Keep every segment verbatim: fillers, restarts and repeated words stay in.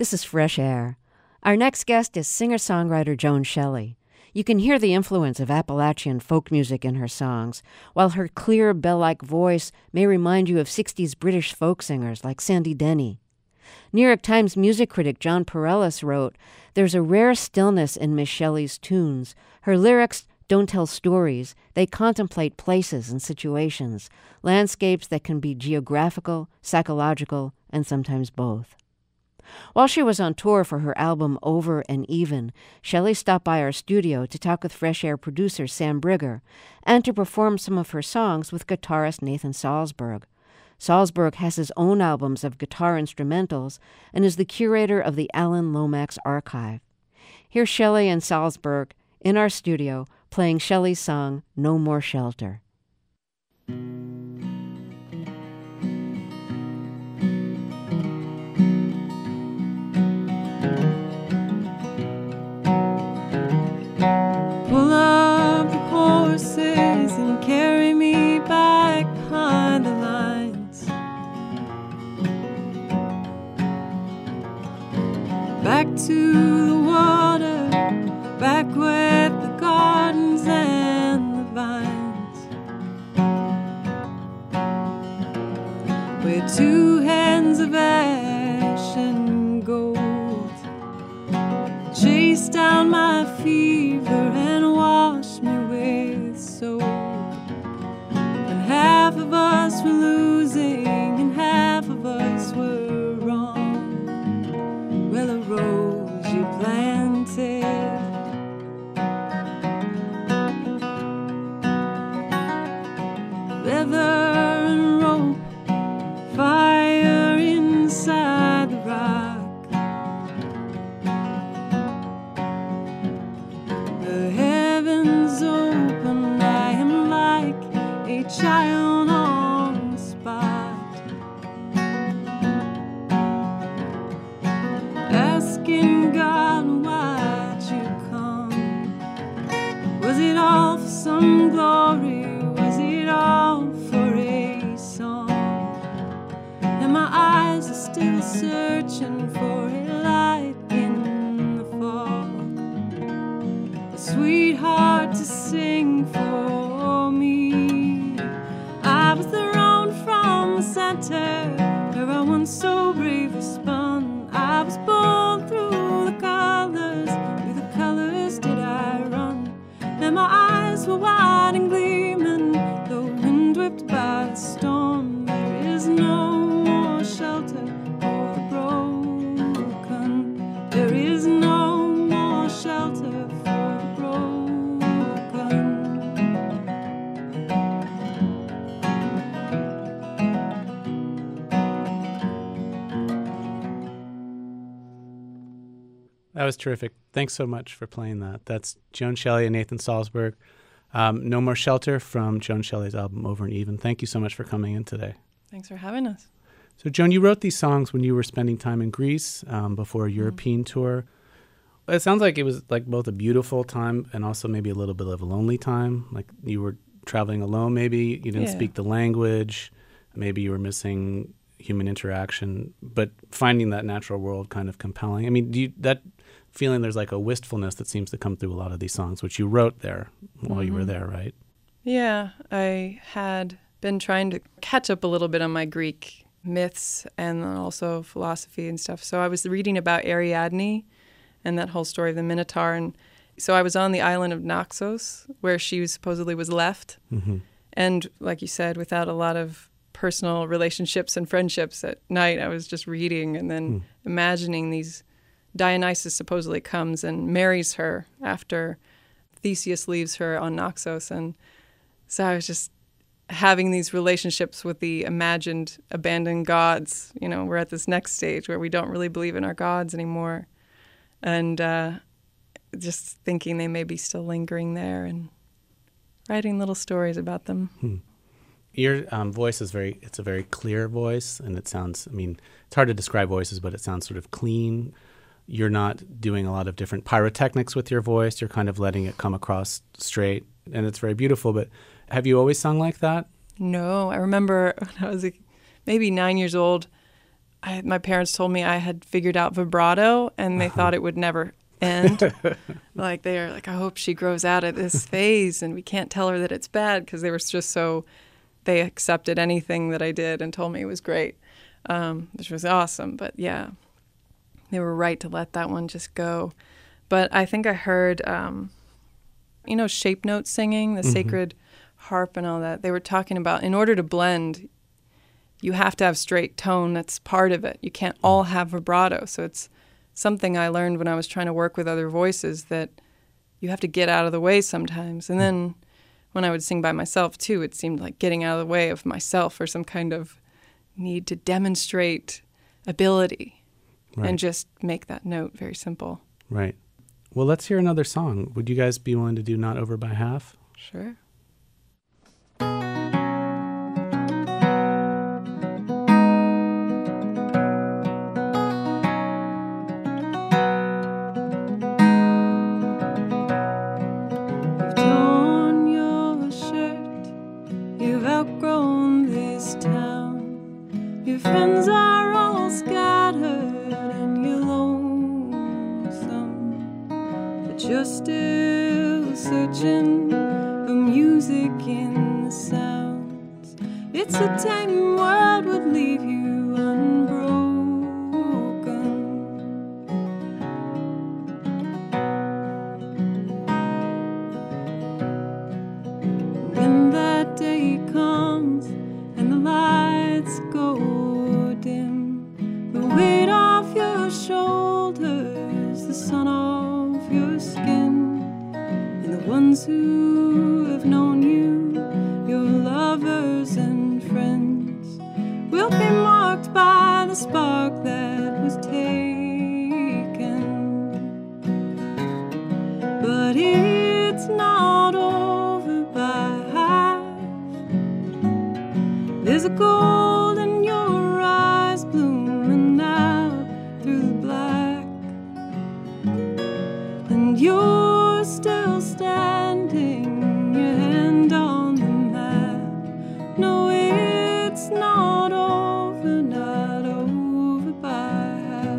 This is Fresh Air. Our next guest is singer-songwriter Joan Shelley. You can hear the influence of Appalachian folk music in her songs, while her clear, bell-like voice may remind you of sixties British folk singers like Sandy Denny. New York Times music critic John Pareles wrote, "There's a rare stillness in Miss Shelley's tunes. Her lyrics don't tell stories. They contemplate places and situations, landscapes that can be geographical, psychological, and sometimes both." While she was on tour for her album Over and Even, Shelley stopped by our studio to talk with Fresh Air producer Sam Brigger and to perform some of her songs with guitarist Nathan Salzberg. Salzberg has his own albums of guitar instrumentals and is the curator of the Alan Lomax Archive. Here's Shelley and Salzberg in our studio playing Shelley's song No More Shelter. Pull up the horses and carry me back behind the lines, back to the water, back with the gardens and the vines, where two hands of ash and gold chase down my fever and wash me with soap. And half of us were losing and half of us were wrong. Well, a rose you planted, leather and rope, fire inside the rock. The heavens open, I am like a child on the spot, asking God why'd you come? Was it all for some glory? Was it all for a song? And my eyes are still searching for a light in the fog, a sweetheart to sing for me. I was thrown from the center where I once so bravely spun. I was born through the colors, through the colors did I run. And my eyes were wide and gleaming, the wind whipped by the storm. There is no more shelter for the broken. There is no more shelter for the broken. That was terrific. Thanks so much for playing that. That's Joan Shelley and Nathan Salzberg. Um, No More Shelter from Joan Shelley's album Over and Even. Thank you so much for coming in today. Thanks for having us. So, Joan, you wrote these songs when you were spending time in Greece um, before a European mm-hmm. tour. It sounds like it was like both a beautiful time and also maybe a little bit of a lonely time. Like you were traveling alone maybe. You didn't Yeah. speak the language. Maybe you were missing human interaction, but finding that natural world kind of compelling. I mean, do you, that feeling there's like a wistfulness that seems to come through a lot of these songs, which you wrote there while mm-hmm. you were there, right? Yeah, I had been trying to catch up a little bit on my Greek myths and also philosophy and stuff. So I was reading about Ariadne and that whole story of the Minotaur. And so I was on the island of Naxos, where she supposedly was left. Mm-hmm. And like you said, without a lot of personal relationships and friendships at night, I was just reading and then mm. imagining these. Dionysus supposedly comes and marries her after Theseus leaves her on Naxos. And so I was just having these relationships with the imagined abandoned gods. You know, we're at this next stage where we don't really believe in our gods anymore. And uh, just thinking they may be still lingering there and writing little stories about them. Hmm. Your um, voice is very, it's a very clear voice, and it sounds, I mean, it's hard to describe voices, but it sounds sort of clean. You're not doing a lot of different pyrotechnics with your voice. You're kind of letting it come across straight, and it's very beautiful. But have you always sung like that? No, I remember when I was like maybe nine years old, I, my parents told me I had figured out vibrato, and they uh-huh. thought it would never end. Like, they are like, I hope she grows out of this phase, and we can't tell her that it's bad, because they were just so, they accepted anything that I did and told me it was great, um, which was awesome. But yeah, they were right to let that one just go. But I think I heard, um, you know, shape note singing, the mm-hmm. sacred harp and all that. They were talking about, in order to blend, you have to have straight tone. That's part of it. You can't all have vibrato. So it's something I learned when I was trying to work with other voices, that you have to get out of the way sometimes. And then when I would sing by myself too, it seemed like getting out of the way of myself, or some kind of need to demonstrate ability right. and just make that note very simple. Right. Well, let's hear another song. Would you guys be willing to do Not Over by Half? Sure. Friends are all scattered and you're lonesome, but you're still searching for music in the sounds. It's a tame world would leave you unbroken. When that day comes and the lights go dim, the weight off your shoulders, the sun off your skin, and the ones who have known you, your lovers and friends, will be marked by the spark that was taken. But it's not over by half. There's a gold in your eyes blooming out through the black, and you're still standing, your hand on the map. No, it's not over, not over by half.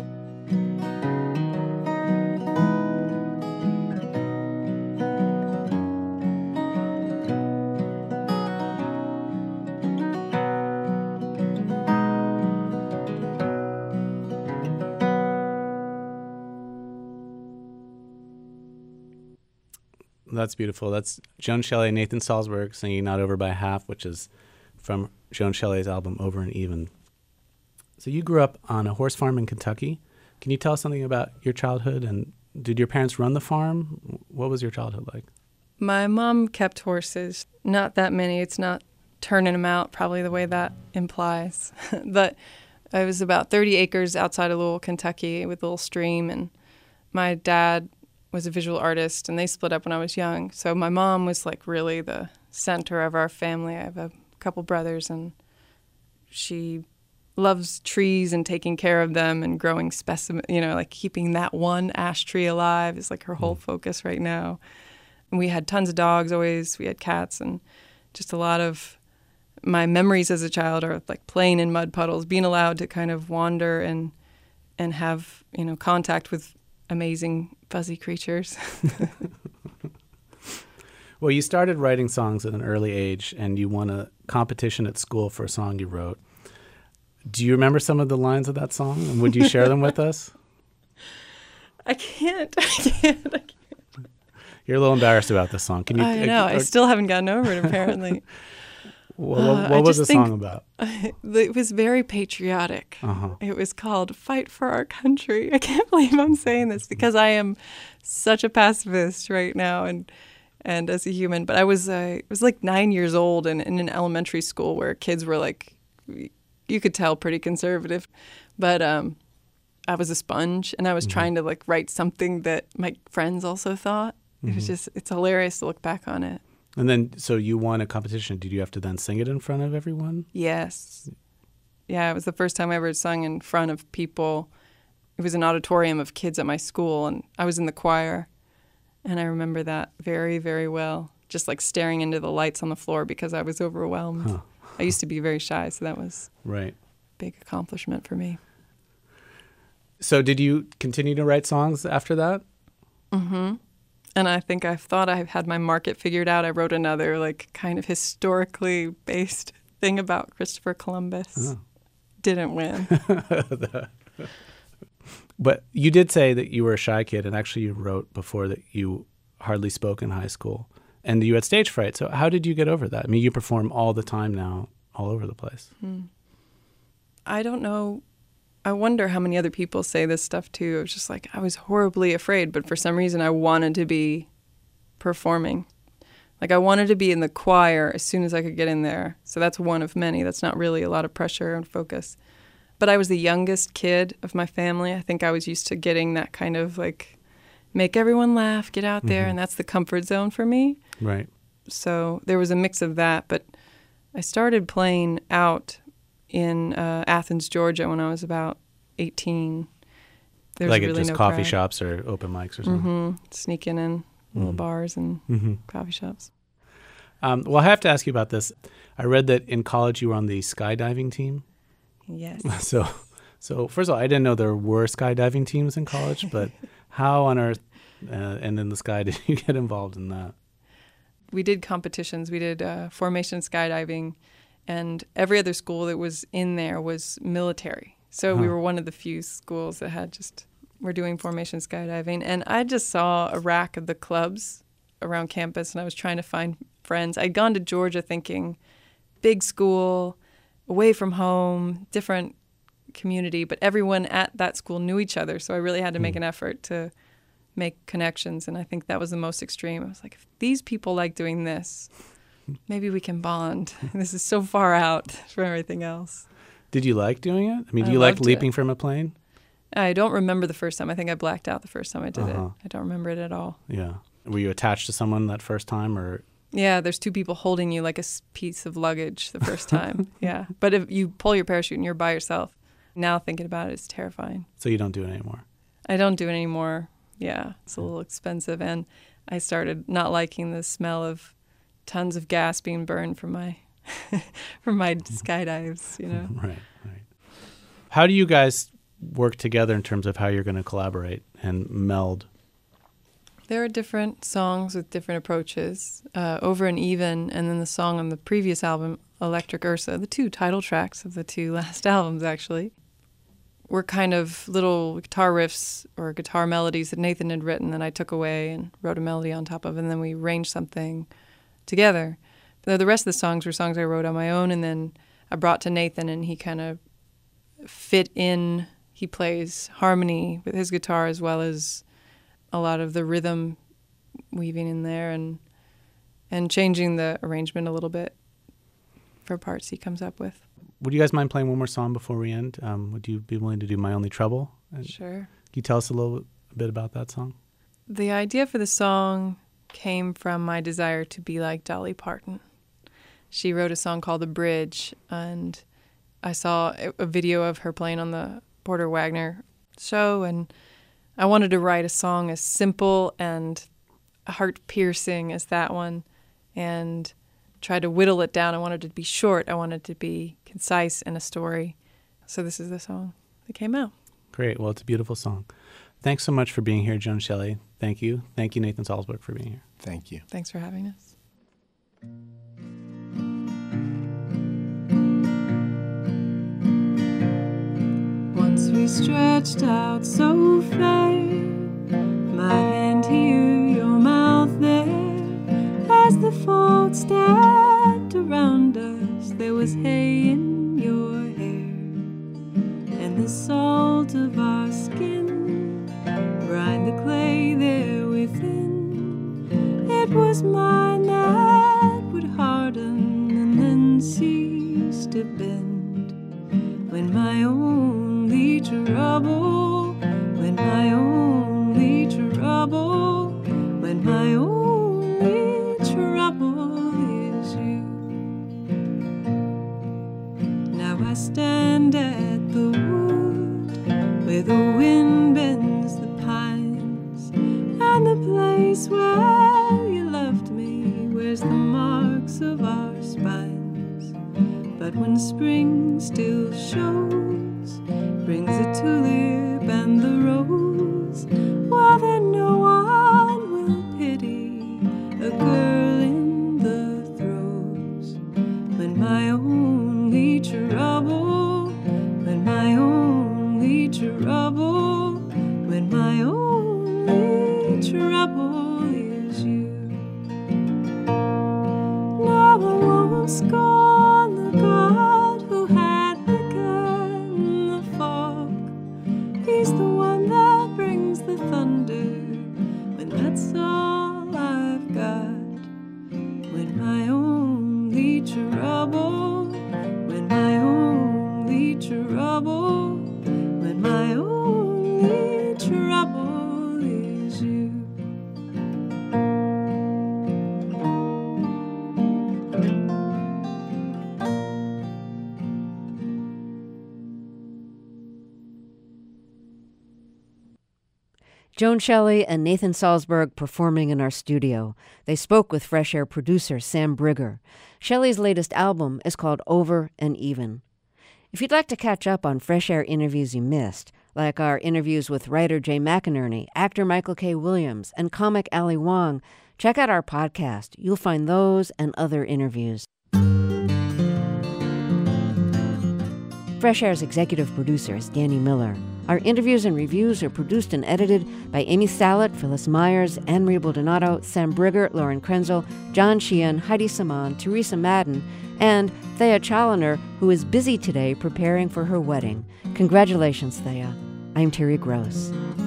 That's beautiful. That's Joan Shelley and Nathan Salzberg singing Not Over by Half, which is from Joan Shelley's album Over and Even. So you grew up on a horse farm in Kentucky. Can you tell us something about your childhood? And did your parents run the farm? What was your childhood like? My mom kept horses. Not that many. It's not turning them out probably the way that implies. But it was about thirty acres outside of Louisville, Kentucky, with a little stream. And my dad was a visual artist, and they split up when I was young. So my mom was like really the center of our family. I have a couple brothers, and she loves trees and taking care of them and growing specimen, you know, like keeping that one ash tree alive is like her whole focus right now. And we had tons of dogs always. We had cats, and just a lot of my memories as a child are like playing in mud puddles, being allowed to kind of wander and and have, you know, contact with amazing fuzzy creatures. Well, you started writing songs at an early age, and you won a competition at school for a song you wrote. Do you remember some of the lines of that song, and would you share them with us? I can't. I can't. I can't. You're a little embarrassed about this song. Can you? I know. Uh, I still haven't gotten over it, apparently. Well, what what uh, was the song about? It was very patriotic. Uh-huh. It was called Fight for Our Country. I can't believe I'm saying this because I am such a pacifist right now and and as a human. But I was uh, I was like nine years old and in an elementary school where kids were like, you could tell, pretty conservative. But um, I was a sponge, and I was mm-hmm. trying to like write something that my friends also thought. Mm-hmm. It was just, it's hilarious to look back on it. And then, so you won a competition. Did you have to then sing it in front of everyone? Yes. Yeah, it was the first time I ever sung in front of people. It was an auditorium of kids at my school, and I was in the choir. And I remember that very, very well, just like staring into the lights on the floor because I was overwhelmed. Huh. I used to be very shy, so that was right. big accomplishment for me. So did you continue to write songs after that? Mm-hmm. And I think I thought I had my market figured out. I wrote another like kind of historically based thing about Christopher Columbus. Oh. Didn't win. But you did say that you were a shy kid, and actually you wrote before that you hardly spoke in high school, and you had stage fright. So how did you get over that? I mean, you perform all the time now, all over the place. Hmm. I don't know. I wonder how many other people say this stuff too. It was just like, I was horribly afraid, but for some reason I wanted to be performing. Like I wanted to be in the choir as soon as I could get in there. So that's one of many. That's not really a lot of pressure and focus. But I was the youngest kid of my family. I think I was used to getting that kind of like, make everyone laugh, get out there, mm-hmm. and that's the comfort zone for me. Right. So there was a mix of that, but I started playing out in uh, Athens, Georgia when I was about eighteen. There was like really at just no coffee crowd. shops or open mics or something? Mm-hmm. Sneaking in little mm-hmm. bars and mm-hmm. coffee shops. Um, well, I have to ask you about this. I read that in college you were on the skydiving team. Yes. So, so first of all, I didn't know there were skydiving teams in college, but how on earth uh, and in the sky did you get involved in that? We did competitions. We did uh, formation skydiving, and every other school that was in there was military. So huh. we were one of the few schools that had just, we're doing formation skydiving. And I just saw a rack of the clubs around campus, and I was trying to find friends. I'd gone to Georgia thinking big school, away from home, different community, but everyone at that school knew each other. So I really had to make mm. an effort to make connections. And I think that was the most extreme. I was like, if these people like doing this, maybe we can bond. This is so far out from everything else. Did you like doing it? I mean, do I you like leaping it. from a plane? I don't remember the first time. I think I blacked out the first time I did uh-huh. it. I don't remember it at all. Yeah. Were you attached to someone that first time, or? Yeah, there's two people holding you like a piece of luggage the first time. Yeah. But if you pull your parachute and you're by yourself, now thinking about it, it's terrifying. So you don't do it anymore? I don't do it anymore. Yeah, it's a little expensive. And I started not liking the smell of tons of gas being burned from my from my skydives, you know. Right, right. How do you guys work together in terms of how you're going to collaborate and meld? There are different songs with different approaches. Uh, Over and Even, and then the song on the previous album, Electric Ursa, the two title tracks of the two last albums, actually, were kind of little guitar riffs or guitar melodies that Nathan had written that I took away and wrote a melody on top of, and then we arranged something together. The rest of the songs were songs I wrote on my own, and then I brought to Nathan, and he kind of fit in. He plays harmony with his guitar as well as a lot of the rhythm weaving in there, and and changing the arrangement a little bit for parts he comes up with. Would you guys mind playing one more song before we end? Um, would you be willing to do My Only Trouble? And sure. Can you tell us a little bit about that song? The idea for the song came from my desire to be like Dolly Parton. She wrote a song called The Bridge, and I saw a video of her playing on the Porter Wagner show, and I wanted to write a song as simple and heart-piercing as that one, and try to whittle it down. I wanted it to be short. I wanted it to be concise and a story. So this is the song that came out. Great. Well, it's a beautiful song. Thanks so much for being here, Joan Shelley. Thank you. Thank you, Nathan Salzberg, for being here. Thank you. Thanks for having us. Once we stretched out so fair, my hand here, your mouth there. As the folk stared around us, there was hay in your hair, and the salt of our skin brine the clay there within. It was mine that would harden and then cease to bend. When my only trouble, when my only trouble, when my only trouble is you. Now I stand at the wood where the wind bends the pines, and the place where you loved me wears the marks of our spines. But But when spring still shows, brings the tulip and the rose, well then no one will pity a girl in the throes. When my only trouble, when my only trouble, when my only trouble is you. Now I won't scorn the God who had begun the fog. He's the one that brings the thunder when that's all I've got. When my only trouble, when my only trouble, when my only trouble is you. Joan Shelley and Nathan Salzberg performing in our studio. They spoke with Fresh Air producer Sam Brigger. Shelley's latest album is called Over and Even. If you'd like to catch up on Fresh Air interviews you missed, like our interviews with writer Jay McInerney, actor Michael K. Williams, and comic Ali Wong, check out our podcast. You'll find those and other interviews. Fresh Air's executive producer is Danny Miller. Our interviews and reviews are produced and edited by Amy Sallett, Phyllis Myers, Anne-Marie Baldonado, Sam Brigger, Lauren Krenzel, John Sheehan, Heidi Saman, Teresa Madden, and Thea Challoner, who is busy today preparing for her wedding. Congratulations, Thea. I'm Terry Gross.